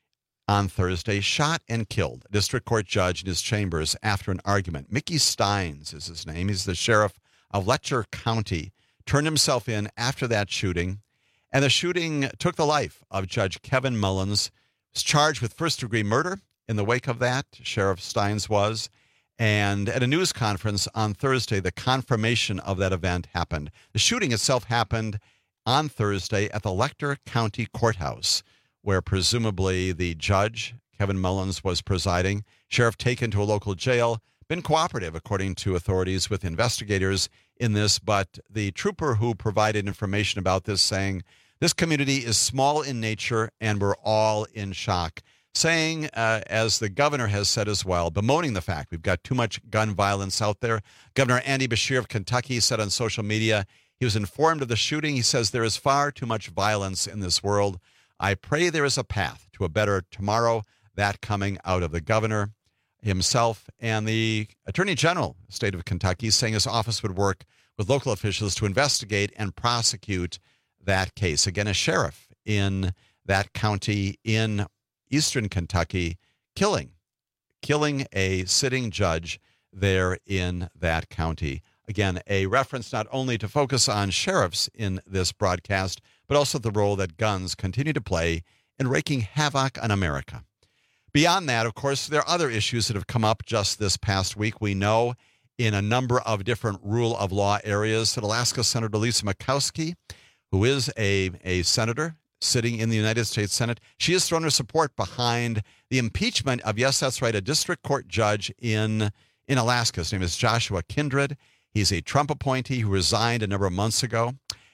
on Thursday, shot and killed a district court judge in his chambers after an argument. Mickey Steins is his name. He's the sheriff of Letcher County, turned himself in after that shooting, and the shooting took the life of Judge Kevin Mullins. He was charged with first-degree murder in the wake of that, Sheriff Steins was, and at a news conference on Thursday, the confirmation of that event happened. The shooting itself happened on Thursday at the Letcher County Courthouse, where presumably the judge, Kevin Mullins, was presiding. Sheriff taken to a local jail, been cooperative, according to authorities, with investigators in this, but the trooper who provided information about this saying, this community is small in nature and we're all in shock. Saying, uh, as the governor has said as well, bemoaning the fact we've got too much gun violence out there. Governor Andy Beshear of Kentucky said on social media he was informed of the shooting. He says there is far too much violence in this world. I pray there is a path to a better tomorrow, that coming out of the governor himself and the Attorney General of the state of Kentucky, saying his office would work with local officials to investigate and prosecute that case. Again, a sheriff in that county in eastern Kentucky killing, killing a sitting judge there in that county. Again, a reference not only to focus on sheriffs in this broadcast, but also the role that guns continue to play in wreaking havoc on America. Beyond that, of course, there are other issues that have come up just this past week. We know in a number of different rule of law areas that Alaska Senator Lisa Murkowski, who is a, a senator sitting in the United States Senate, she has thrown her support behind the impeachment of, yes, that's right, a district court judge in, in Alaska. His name is Joshua Kindred. He's a Trump appointee who resigned a number of months ago.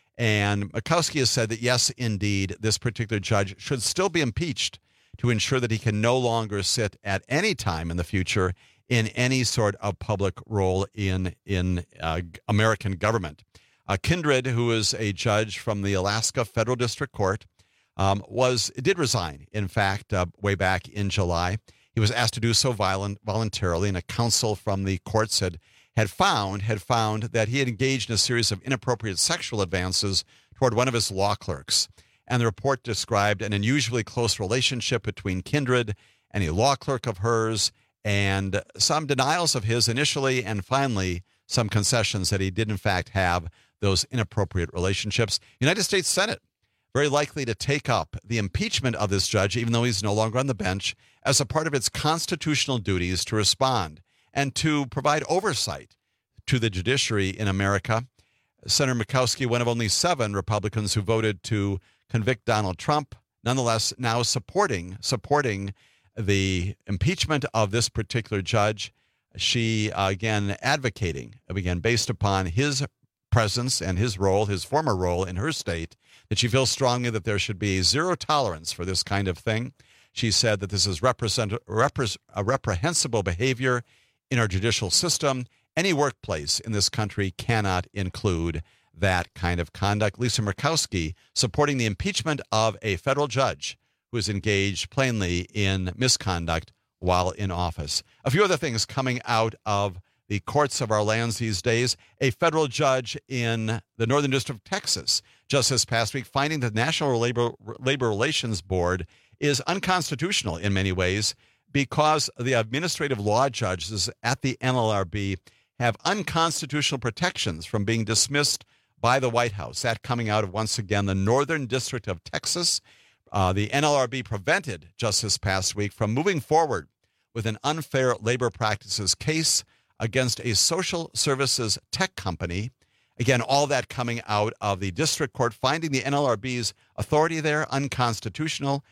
And Murkowski has said that, yes, indeed, this particular judge should still be impeached to ensure that he can no longer sit at any time in the future in any sort of public role in, in uh, American government. Uh, Kindred, who is a judge from the Alaska Federal District Court, um, was did resign, in fact, uh, way back in July. He was asked to do so violent, voluntarily, and a counsel from the courts had, had found had found that he had engaged in a series of inappropriate sexual advances toward one of his law clerks. And the report described an unusually close relationship between Kindred and a law clerk of hers, and some denials of his initially, and finally some concessions that he did in fact have those inappropriate relationships. United States Senate very likely to take up the impeachment of this judge, even though he's no longer on the bench, as a part of its constitutional duties to respond and to provide oversight to the judiciary in America. Senator Murkowski, one of only seven Republicans who voted to convict Donald Trump, nonetheless now supporting supporting the impeachment of this particular judge. She, uh, again, advocating, again, based upon his presence and his role, his former role in her state, that she feels strongly that there should be zero tolerance for this kind of thing. She said that this is represent, repre, a reprehensible behavior in our judicial system. Any workplace in this country cannot include that kind of conduct. Lisa Murkowski supporting the impeachment of a federal judge who is engaged plainly in misconduct while in office. A few other things coming out of the courts of our lands these days. A federal judge in the Northern District of Texas just this past week finding the National Labor, Labor Relations Board is unconstitutional in many ways because the administrative law judges at the N L R B have unconstitutional protections from being dismissed by the White House. That coming out of, once again, the Northern District of Texas. Uh, the N L R B prevented just this past week from moving forward with an unfair labor practices case against a social services tech company. Again, all that coming out of the district court, finding the N L R B's authority there unconstitutional,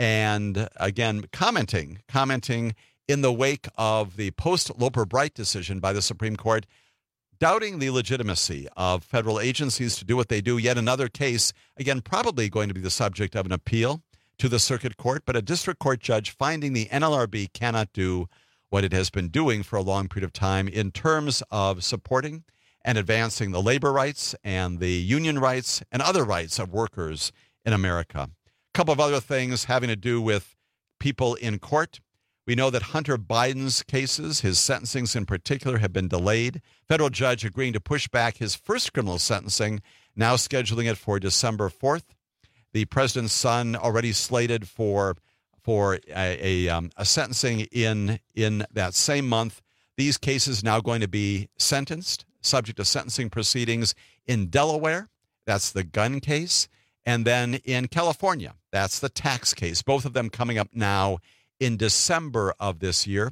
and again, commenting, commenting in the wake of the post-Loper-Bright decision by the Supreme Court, doubting the legitimacy of federal agencies to do what they do. Yet another case, again, probably going to be the subject of an appeal to the circuit court, but a district court judge finding the N L R B cannot do what it has been doing for a long period of time in terms of supporting and advancing the labor rights and the union rights and other rights of workers in America. A couple of other things having to do with people in court. We know that Hunter Biden's cases, his sentencings in particular, have been delayed. Federal judge agreeing to push back his first criminal sentencing, now scheduling it for December fourth. The president's son already slated for for a, a, um, a sentencing in in that same month. These cases now going to be sentenced, subject to sentencing proceedings in Delaware. That's the gun case. And then in California, that's the tax case. Both of them coming up now in December of this year.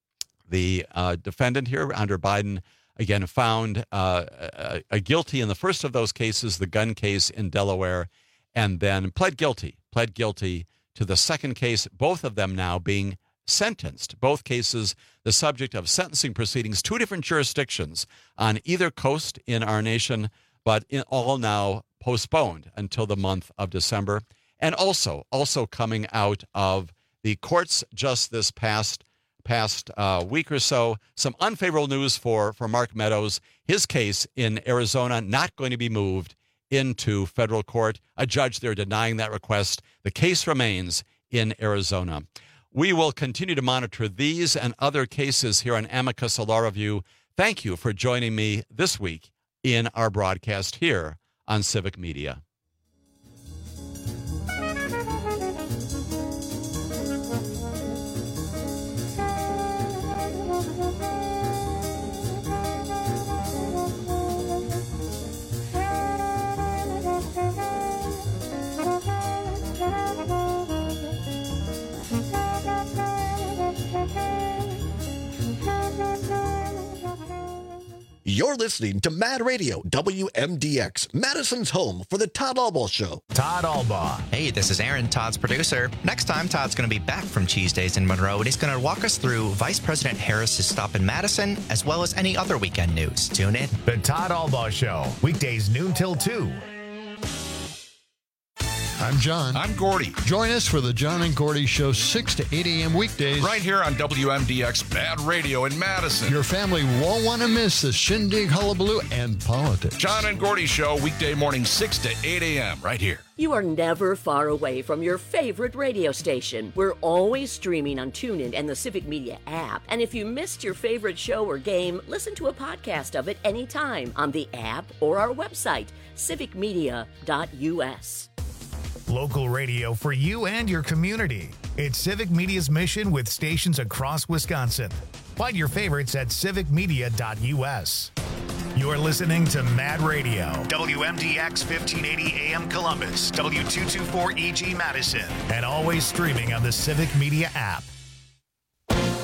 The uh, defendant here, Hunter Biden, again found uh, a, a guilty in the first of those cases, the gun case in Delaware, and then pled guilty, pled guilty to the second case, both of them now being sentenced. Both cases the subject of sentencing proceedings, two different jurisdictions on either coast in our nation, but in all now postponed until the month of December. And also, also coming out of the courts just this past past uh, week or so, some unfavorable news for, for Mark Meadows. His case in Arizona not going to be moved into federal court. A judge there denying that request. The case remains in Arizona. We will continue to monitor these and other cases here on Amicus Law Review. Thank you for joining me this week in our broadcast here on Civic Media. You're listening to Mad Radio, W M D X, Madison's home for the Todd Albaugh Show. Todd Albaugh. Hey, this is Aaron, Todd's producer. Next time, Todd's going to be back from Cheese Days in Monroe, and he's going to walk us through Vice President Harris's stop in Madison, as well as any other weekend news. Tune in. The Todd Albaugh Show, weekdays noon till two. I'm John. I'm Gordy. Join us for the John and Gordy Show, six to eight a.m. weekdays. Right here on W M D X Mad Radio in Madison. Your family won't want to miss the shindig, hullabaloo, and politics. John and Gordy Show, weekday morning, six to eight a.m. right here. You are never far away from your favorite radio station. We're always streaming on TuneIn and the Civic Media app. And if you missed your favorite show or game, listen to a podcast of it anytime on the app or our website, civic media dot u s. Local radio for you and your community. It's Civic Media's mission with stations across Wisconsin. Find your favorites at civic media dot u s. You're listening to Mad Radio, W M D X fifteen eighty A M Columbus, W two twenty-four E G Madison, and always streaming on the Civic Media app.